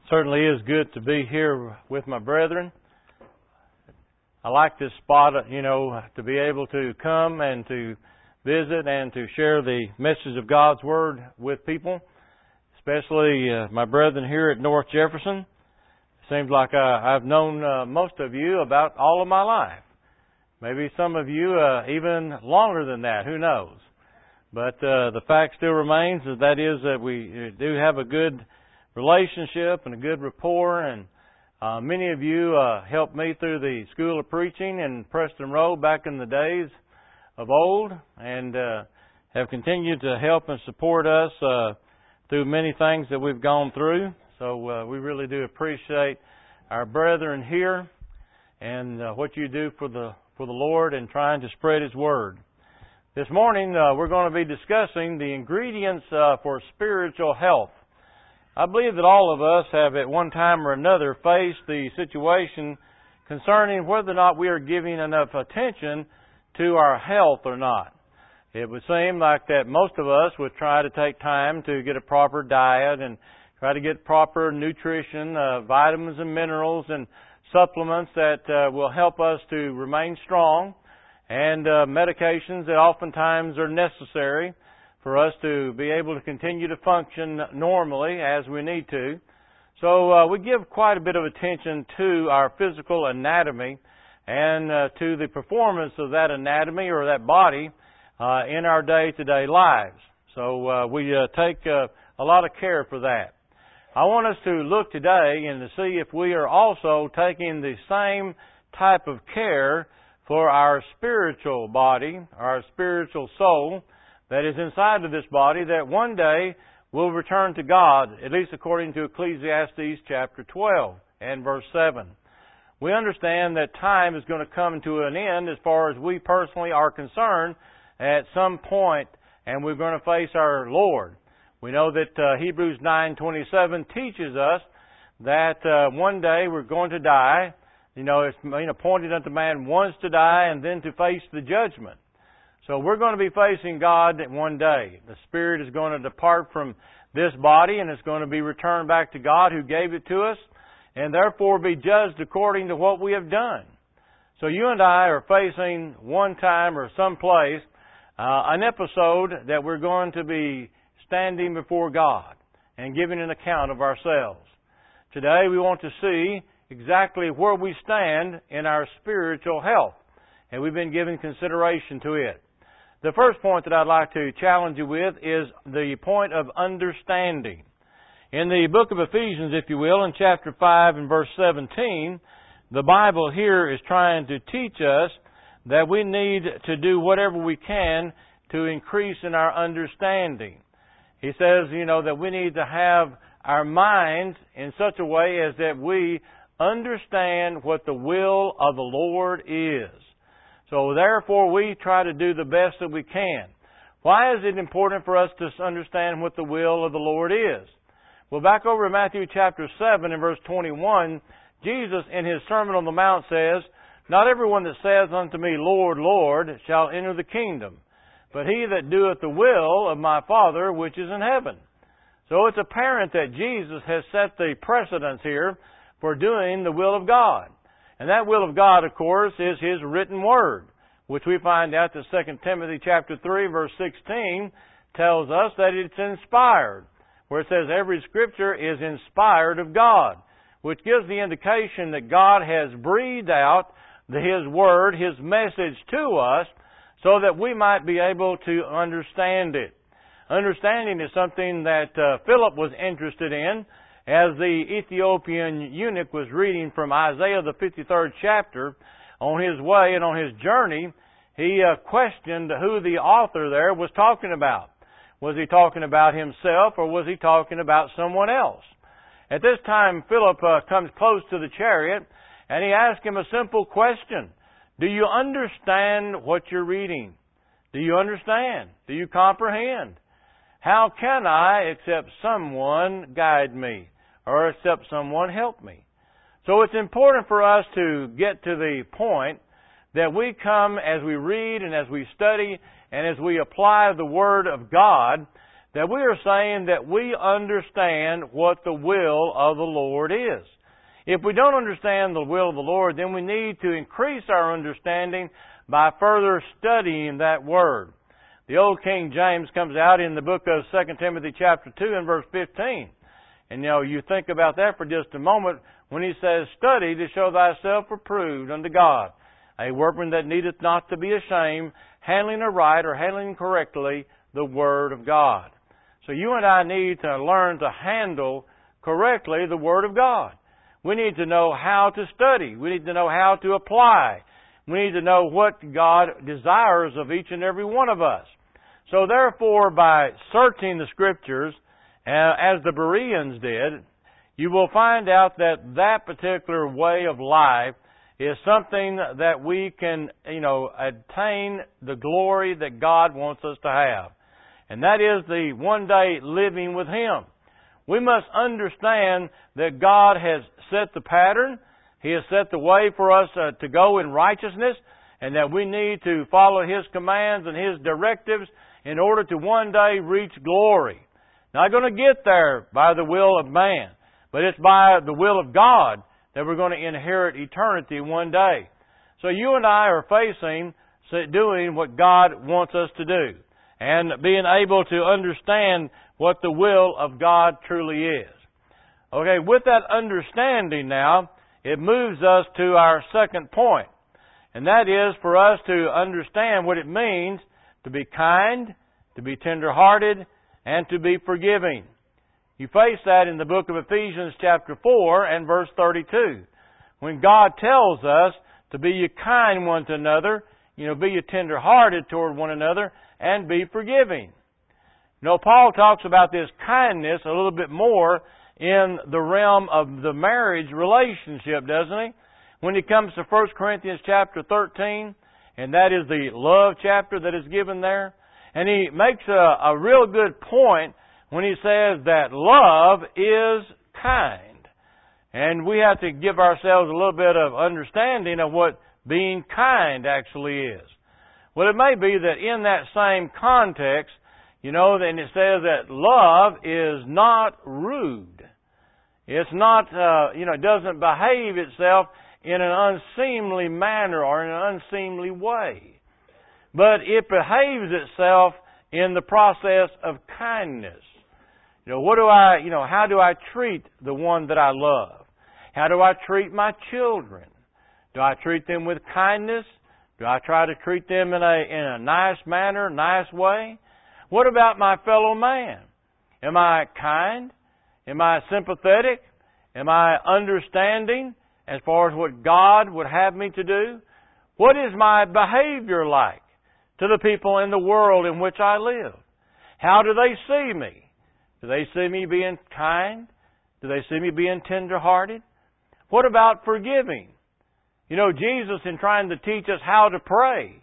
Certainly is good to be here with my brethren. I like this spot, to be able to come and to visit and to share the message of God's Word with people, especially my brethren here at North Jefferson. Seems like I've known most of you about all of my life. Maybe some of you even longer than that, who knows. But the fact still remains that we do have a good relationship and a good rapport, and many of you helped me through the School of Preaching in Preston Road back in the days of old, and have continued to help and support us through many things that we've gone through. So we really do appreciate our brethren here and what you do for the Lord and trying to spread His Word. This morning we're going to be discussing the ingredients for spiritual health. I believe that all of us have at one time or another faced the situation concerning whether or not we are giving enough attention to our health or not. It would seem like that most of us would try to take time to get a proper diet and try to get proper nutrition, vitamins and minerals and supplements that will help us to remain strong, and medications that oftentimes are necessary for us to be able to continue to function normally as we need to. So we give quite a bit of attention to our physical anatomy and to the performance of that anatomy or that body in our day-to-day lives. So we take a lot of care for that. I want us to look today and to see if we are also taking the same type of care for our spiritual body, our spiritual soul, that is inside of this body, that one day will return to God, at least according to Ecclesiastes chapter 12 and verse 7. We understand that time is going to come to an end as far as we personally are concerned at some point, and we're going to face our Lord. We know that Hebrews 9:27 teaches us that one day we're going to die. It's appointed unto man once to die and then to face the judgment. So we're going to be facing God one day. The Spirit is going to depart from this body and it's going to be returned back to God who gave it to us, and therefore be judged according to what we have done. So you and I are facing one time or someplace an episode that we're going to be standing before God and giving an account of ourselves. Today we want to see exactly where we stand in our spiritual health, and we've been giving consideration to it. The first point that I'd like to challenge you with is the point of understanding. In the book of Ephesians, if you will, in chapter 5 and verse 17, the Bible here is trying to teach us that we need to do whatever we can to increase in our understanding. He says, that we need to have our minds in such a way as that we understand what the will of the Lord is. So therefore we try to do the best that we can. Why is it important for us to understand what the will of the Lord is? Well, back over in Matthew chapter 7 and verse 21, Jesus in His Sermon on the Mount says, "Not everyone that says unto me, Lord, Lord, shall enter the kingdom, but he that doeth the will of my Father which is in heaven." So it's apparent that Jesus has set the precedence here for doing the will of God. And that will of God, of course, is His written Word, which we find out that 2 Timothy chapter 3, verse 16 tells us that it's inspired, where it says every Scripture is inspired of God, which gives the indication that God has breathed out His Word, His message to us, so that we might be able to understand it. Understanding is something that Philip was interested in. As the Ethiopian eunuch was reading from Isaiah the 53rd chapter, on his way and on his journey, he questioned who the author there was talking about. Was he talking about himself or was he talking about someone else? At this time, Philip comes close to the chariot and he asks him a simple question. Do you understand what you're reading? Do you understand? Do you comprehend? How can I except someone guide me? Or except someone help me? So it's important for us to get to the point that we come as we read and as we study and as we apply the Word of God, that we are saying that we understand what the will of the Lord is. If we don't understand the will of the Lord, then we need to increase our understanding by further studying that Word. The old King James comes out in the book of 2 Timothy chapter 2 and verse 15. And you think about that for just a moment when he says, "Study to show thyself approved unto God, a workman that needeth not to be ashamed, handling aright or handling correctly the Word of God." So you and I need to learn to handle correctly the Word of God. We need to know how to study. We need to know how to apply. We need to know what God desires of each and every one of us. So therefore, by searching the Scriptures, as the Bereans did, you will find out that that particular way of life is something that we can, attain the glory that God wants us to have. And that is the one day living with Him. We must understand that God has set the pattern. He has set the way for us to go in righteousness, and that we need to follow His commands and His directives in order to one day reach glory. Not going to get there by the will of man, but it's by the will of God that we're going to inherit eternity one day. So you and I are facing doing what God wants us to do, and being able to understand what the will of God truly is. Okay, with that understanding now, it moves us to our second point. And that is for us to understand what it means to be kind, to be tender-hearted, and to be forgiving. You face that in the book of Ephesians chapter 4 and verse 32. When God tells us to be ye kind one to another, be ye tender-hearted toward one another, and be forgiving. Paul talks about this kindness a little bit more in the realm of the marriage relationship, doesn't he? When he comes to 1 Corinthians chapter 13, and that is the love chapter that is given there. And he makes a real good point when he says that love is kind. And we have to give ourselves a little bit of understanding of what being kind actually is. Well, it may be that in that same context, then it says that love is not rude. It's not, it doesn't behave itself in an unseemly manner or in an unseemly way. But it behaves itself in the process of kindness. How do I treat the one that I love? How do I treat my children? Do I treat them with kindness? Do I try to treat them in a nice manner, nice way? What about my fellow man? Am I kind? Am I sympathetic? Am I understanding as far as what God would have me to do? What is my behavior like to the people in the world in which I live? How do they see me? Do they see me being kind? Do they see me being tender-hearted? What about forgiving? Jesus, in trying to teach us how to pray,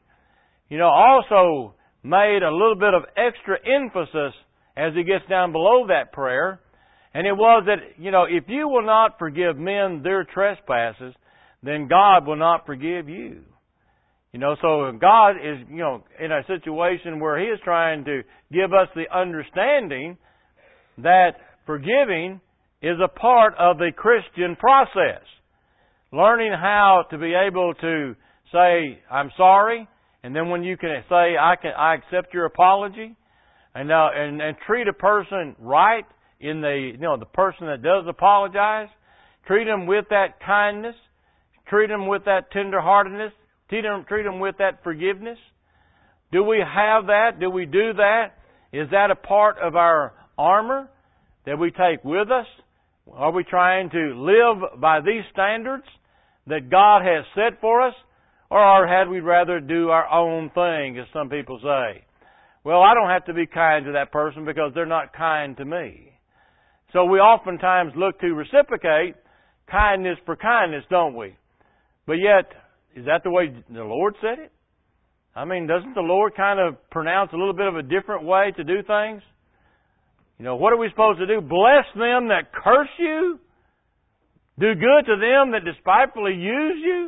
also made a little bit of extra emphasis as he gets down below that prayer. And it was that, if you will not forgive men their trespasses, then God will not forgive you. So God is, in a situation where He is trying to give us the understanding that forgiving is a part of the Christian process. Learning how to be able to say, I'm sorry, and then when you can say, I accept your apology, and treat a person right in the person that does apologize, treat them with that kindness, treat them with that tenderheartedness, treat them with that forgiveness. Do we have that? Do we do that? Is that a part of our armor that we take with us? Are we trying to live by these standards that God has set for us? Or had we rather do our own thing, as some people say? Well, I don't have to be kind to that person because they're not kind to me. So we oftentimes look to reciprocate kindness for kindness, don't we? But yet, is that the way the Lord said it? Doesn't the Lord kind of pronounce a little bit of a different way to do things? What are we supposed to do? Bless them that curse you? Do good to them that despitefully use you?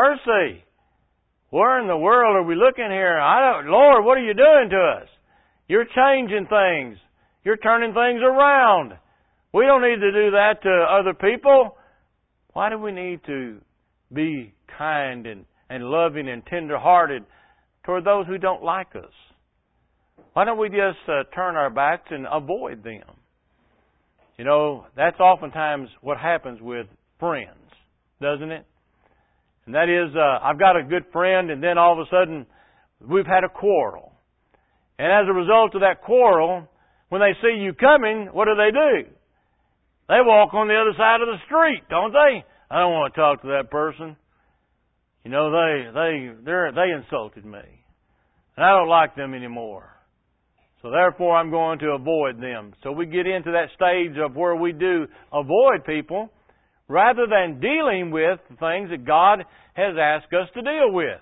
Mercy. Where in the world are we looking here? Lord, what are you doing to us? You're changing things. You're turning things around. We don't need to do that to other people. Why do we need to be kind and loving and tender-hearted toward those who don't like us? Why don't we just turn our backs and avoid them? You know, that's oftentimes what happens with friends, doesn't it? And that is, I've got a good friend, and then all of a sudden, we've had a quarrel. And as a result of that quarrel, when they see you coming, what do? They walk on the other side of the street, don't they? I don't want to talk to that person. You know, they insulted me. And I don't like them anymore. So therefore, I'm going to avoid them. So we get into that stage of where we do avoid people rather than dealing with the things that God has asked us to deal with.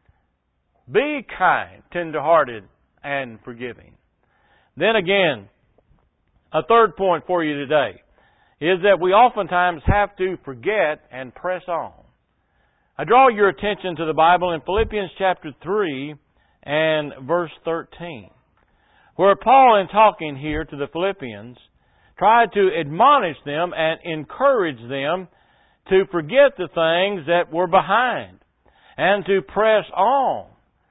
Be kind, tender-hearted, and forgiving. Then again, a third point for you today is that we oftentimes have to forget and press on. I draw your attention to the Bible in Philippians chapter 3 and verse 13, where Paul, in talking here to the Philippians, tried to admonish them and encourage them to forget the things that were behind and to press on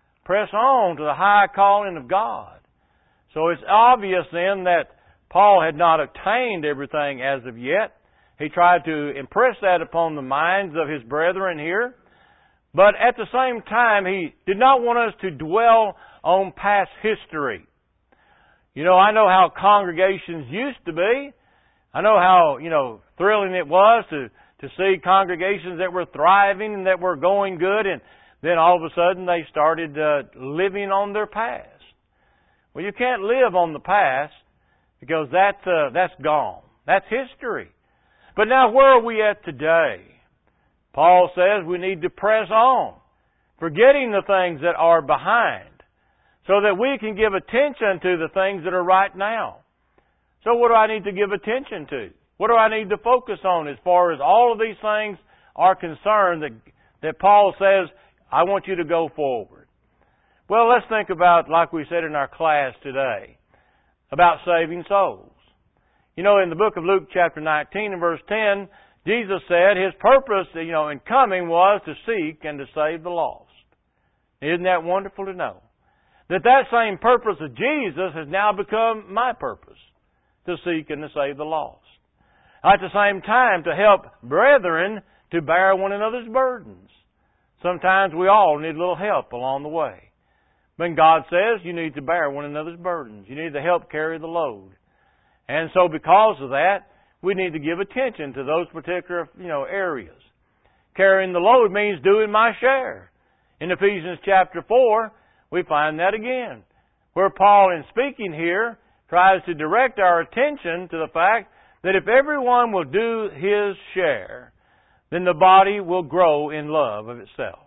to the high calling of God. So it's obvious then that Paul had not obtained everything as of yet. He tried to impress that upon the minds of his brethren here. But at the same time, he did not want us to dwell on past history. You know, I know how congregations used to be. I know how, thrilling it was to see congregations that were thriving and that were going good, and then all of a sudden they started living on their past. Well, you can't live on the past because that's gone. That's history. But now where are we at today? Paul says we need to press on, forgetting the things that are behind, so that we can give attention to the things that are right now. So what do I need to give attention to? What do I need to focus on as far as all of these things are concerned that Paul says, I want you to go forward? Well, let's think about, like we said in our class today, about saving souls. You know, in the book of Luke chapter 19 and verse 10, Jesus said His purpose, in coming was to seek and to save the lost. Isn't that wonderful to know? That same purpose of Jesus has now become my purpose, to seek and to save the lost. At the same time, to help brethren to bear one another's burdens. Sometimes we all need a little help along the way. But God says you need to bear one another's burdens. You need to help carry the load. And so because of that, we need to give attention to those particular, areas. Carrying the load means doing my share. In Ephesians chapter 4, we find that again, where Paul, in speaking here, tries to direct our attention to the fact that if everyone will do his share, then the body will grow in love of itself.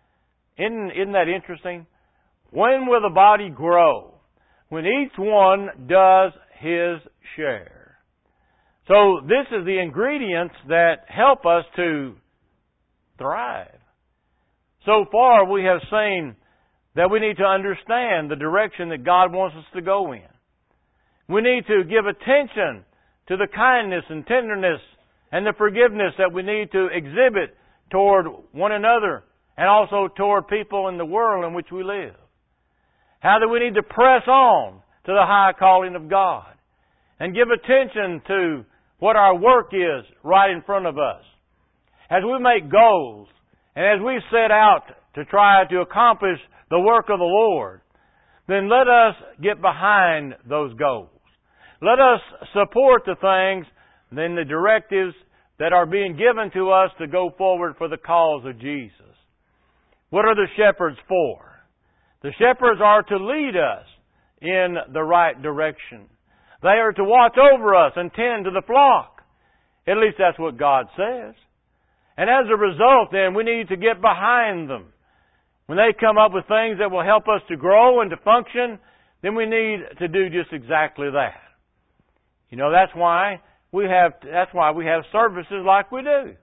Isn't that interesting? When will the body grow? When each one does his share. So this is the ingredients that help us to thrive. So far we have seen that we need to understand the direction that God wants us to go in. We need to give attention to the kindness and tenderness and the forgiveness that we need to exhibit toward one another and also toward people in the world in which we live. How do we need to press on to the high calling of God and give attention to what our work is right in front of us. As we make goals and as we set out to try to accomplish the work of the Lord, then let us get behind those goals. Let us support the things, then the directives that are being given to us to go forward for the cause of Jesus. What are the shepherds for? The shepherds are to lead us in the right direction. They are to watch over us and tend to the flock. At least that's what God says. And as a result, then, we need to get behind them. When they come up with things that will help us to grow and to function, then we need to do just exactly that. That's why we have services like we do.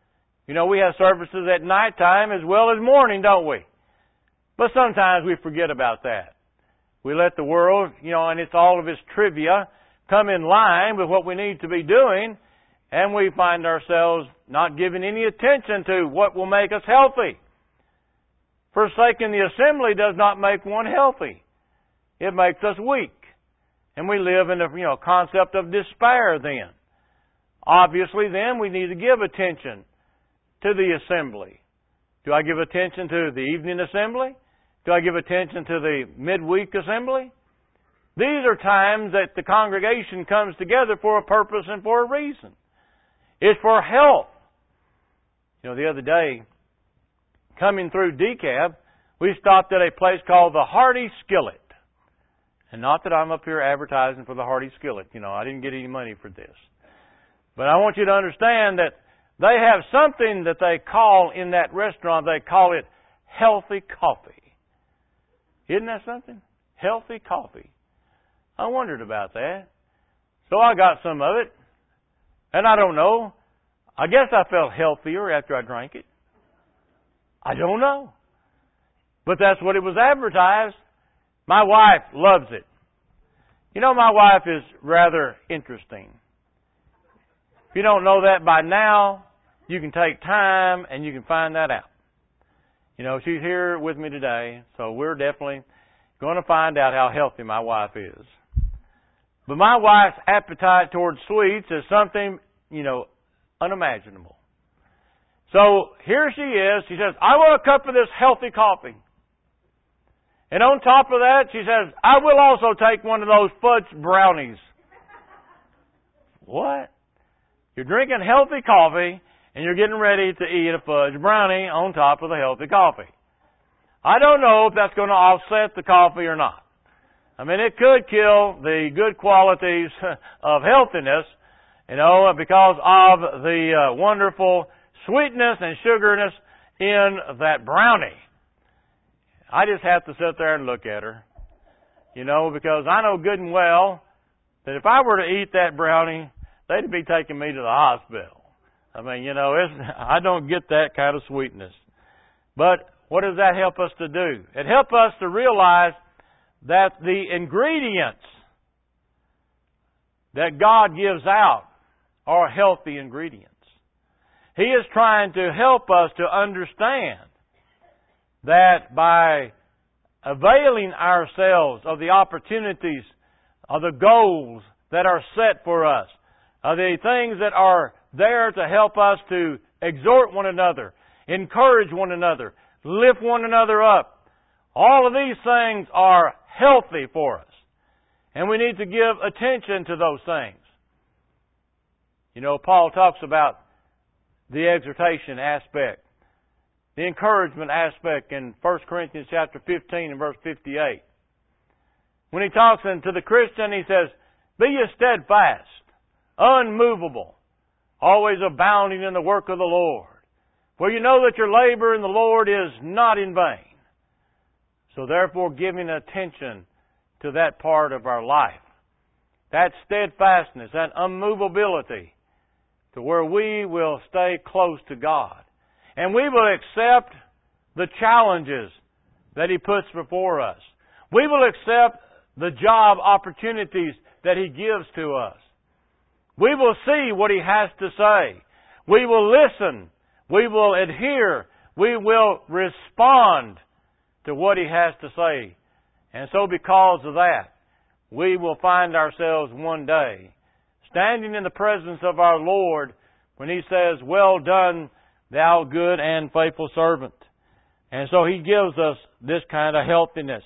We have services at nighttime as well as morning, don't we? But sometimes we forget about that. We let the world, and it's all of its trivia, come in line with what we need to be doing, and we find ourselves not giving any attention to what will make us healthy. Forsaking the assembly does not make one healthy. It makes us weak. And we live in a concept of despair then. Obviously then we need to give attention to the assembly. Do I give attention to the evening assembly? Do I give attention to the midweek assembly? These are times that the congregation comes together for a purpose and for a reason. It's for health. The other day, coming through DeKalb, we stopped at a place called the Hardy Skillet. And not that I'm up here advertising for the Hardy Skillet. I didn't get any money for this. But I want you to understand that they have something that they call in that restaurant, they call it healthy coffee. Isn't that something? Healthy coffee. I wondered about that. So I got some of it. And I don't know. I guess I felt healthier after I drank it. I don't know. But that's what it was advertised. My wife loves it. My wife is rather interesting. If you don't know that by now, you can take time and you can find that out. She's here with me today, so we're definitely going to find out how healthy my wife is. But my wife's appetite towards sweets is something, unimaginable. So here she is. She says, I want a cup of this healthy coffee. And on top of that, she says, I will also take one of those fudge brownies. What? You're drinking healthy coffee and you're getting ready to eat a fudge brownie on top of the healthy coffee. I don't know if that's going to offset the coffee or not. It could kill the good qualities of healthiness, because of the wonderful sweetness and sugariness in that brownie. I just have to sit there and look at her, because I know good and well that if I were to eat that brownie, they'd be taking me to the hospital. I don't get that kind of sweetness. But what does that help us to do? It helps us to realize that the ingredients that God gives out are healthy ingredients. He is trying to help us to understand that by availing ourselves of the opportunities, of the goals that are set for us, of the things that are there to help us to exhort one another, encourage one another, lift one another up. All of these things are healthy for us. And we need to give attention to those things. Paul talks about the exhortation aspect, the encouragement aspect in 1 Corinthians chapter 15 and verse 58. When he talks to the Christian, he says, be ye steadfast, unmovable, always abounding in the work of the Lord. For you know that your labor in the Lord is not in vain. So therefore, giving attention to that part of our life, that steadfastness, that unmovability, to where we will stay close to God. And we will accept the challenges that He puts before us. We will accept the job opportunities that He gives to us. We will see what He has to say. We will listen. We will adhere. We will respond to what He has to say. And so because of that, we will find ourselves one day standing in the presence of our Lord when He says, well done, thou good and faithful servant. And so He gives us this kind of healthiness.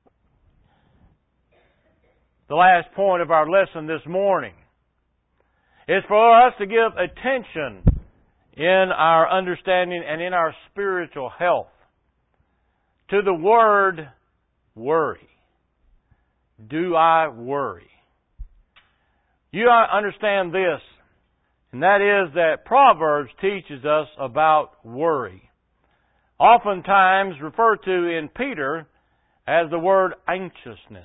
The last point of our lesson this morning is for us to give attention in our understanding and in our spiritual health to the word worry. Do I worry? You understand this, and that is that Proverbs teaches us about worry. Oftentimes referred to in Peter as the word anxiousness.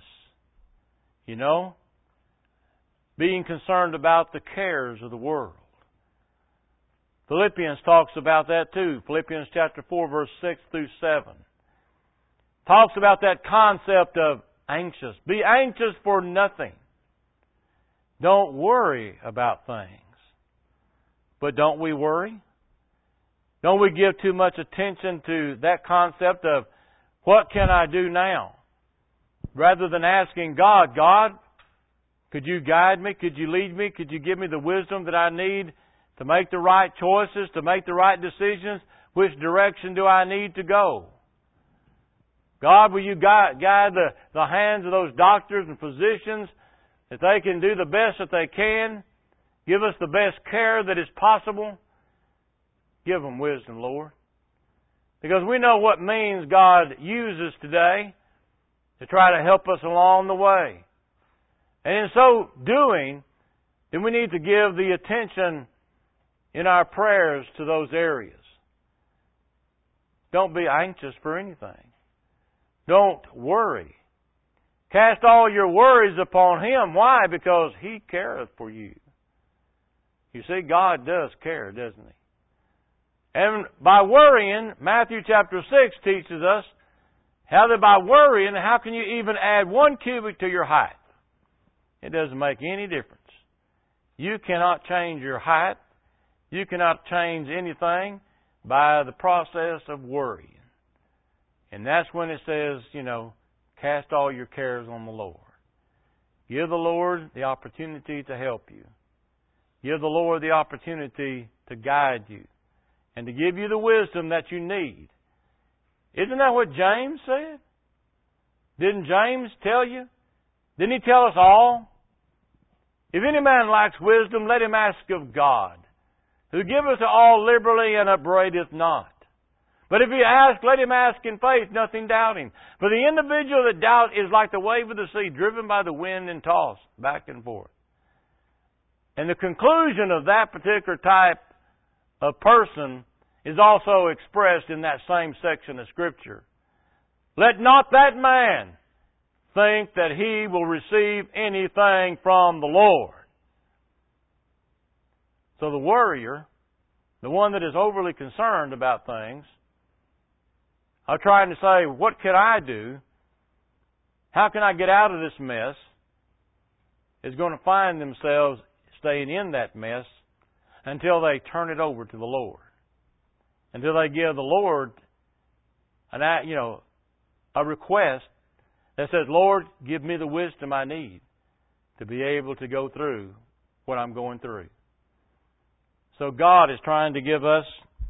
Being concerned about the cares of the world. Philippians talks about that too. Philippians chapter 4 verse 6 through 7. Talks about that concept of anxious. Be anxious for nothing. Don't worry about things. But don't we worry? Don't we give too much attention to that concept of, what can I do now? Rather than asking God, God, could you guide me? Could you lead me? Could you give me the wisdom that I need to make the right choices, to make the right decisions? Which direction do I need to go? God, will you guide the hands of those doctors and physicians that they can do the best that they can? Give us the best care that is possible. Give them wisdom, Lord. Because we know what means God uses today to try to help us along the way. And in so doing, then we need to give the attention in our prayers to those areas. Don't be anxious for anything. Don't worry. Cast all your worries upon Him. Why? Because He careth for you. You see, God does care, doesn't He? And by worrying, Matthew chapter 6 teaches us how that by worrying, how can you even add 1 cubit to your height? It doesn't make any difference. You cannot change your height. You cannot change anything by the process of worrying. And that's when it says, cast all your cares on the Lord. Give the Lord the opportunity to help you. Give the Lord the opportunity to guide you and to give you the wisdom that you need. Isn't that what James said? Didn't James tell you? Didn't he tell us all? If any man lacks wisdom, let him ask of God, who giveth to all liberally and upbraideth not. But if he ask, let him ask in faith, nothing doubting. For the individual that doubt is like the wave of the sea, driven by the wind and tossed back and forth. And the conclusion of that particular type of person is also expressed in that same section of Scripture. Let not that man think that he will receive anything from the Lord. So the worrier, the one that is overly concerned about things, are trying to say, what can I do? How can I get out of this mess? Is going to find themselves staying in that mess until they turn it over to the Lord. Until they give the Lord a request that says, Lord, give me the wisdom I need to be able to go through what I'm going through. So God is trying to give us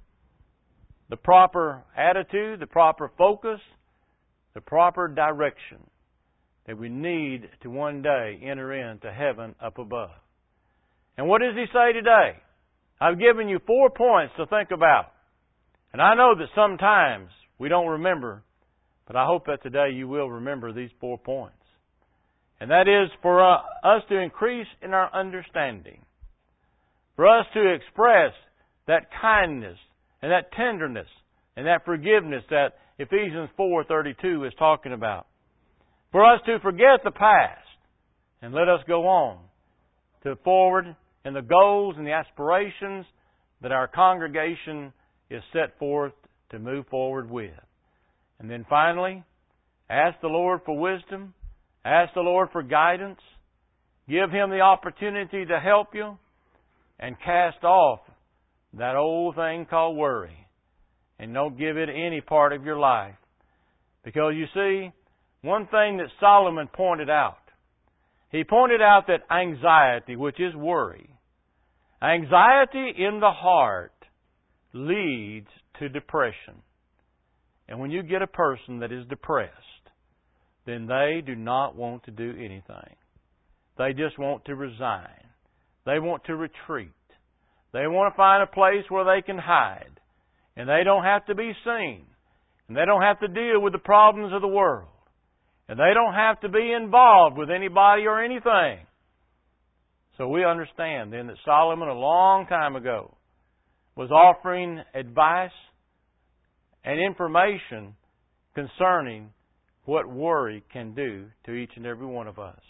the proper attitude, the proper focus, the proper direction that we need to one day enter into heaven up above. And what does He say today? I've given you 4 points to think about. And I know that sometimes we don't remember, but I hope that today you will remember these 4 points. And that is for us to increase in our understanding. For us to express that kindness and that tenderness and that forgiveness that Ephesians 4:32 is talking about. For us to forget the past and let us go on to forward in the goals and the aspirations that our congregation is set forth to move forward with. And then finally, ask the Lord for wisdom. Ask the Lord for guidance. Give Him the opportunity to help you. And cast off that old thing called worry. And don't give it any part of your life. Because you see, one thing that Solomon pointed out, he pointed out that anxiety, which is worry, anxiety in the heart leads to depression. And when you get a person that is depressed, then they do not want to do anything. They just want to resign. They want to retreat. They want to find a place where they can hide. And they don't have to be seen. And they don't have to deal with the problems of the world. And they don't have to be involved with anybody or anything. So we understand then that Solomon a long time ago was offering advice and information concerning what worry can do to each and every one of us.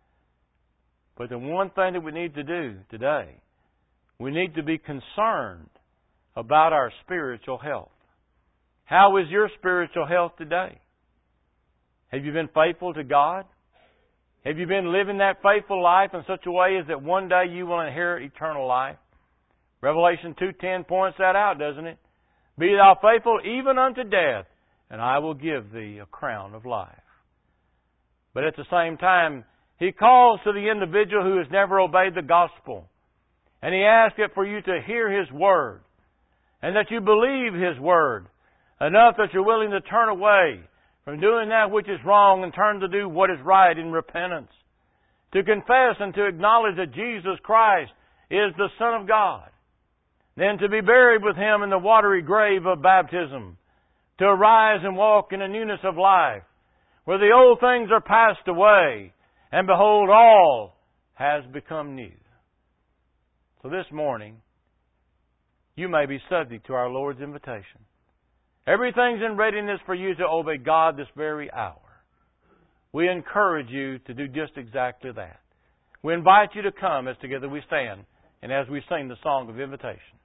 But the one thing that we need to do today, we need to be concerned about our spiritual health. How is your spiritual health today? Have you been faithful to God? Have you been living that faithful life in such a way as that one day you will inherit eternal life? Revelation 2:10 points that out, doesn't it? Be thou faithful even unto death, and I will give thee a crown of life. But at the same time, He calls to the individual who has never obeyed the gospel. And He asks it for you to hear His Word. And that you believe His Word enough that you're willing to turn away from doing that which is wrong and turn to do what is right in repentance. To confess and to acknowledge that Jesus Christ is the Son of God. Then to be buried with Him in the watery grave of baptism. To arise and walk in the newness of life, where the old things are passed away, and behold, all has become new. So this morning, you may be subject to our Lord's invitation. Everything's in readiness for you to obey God this very hour. We encourage you to do just exactly that. We invite you to come as together we stand and as we sing the song of invitation.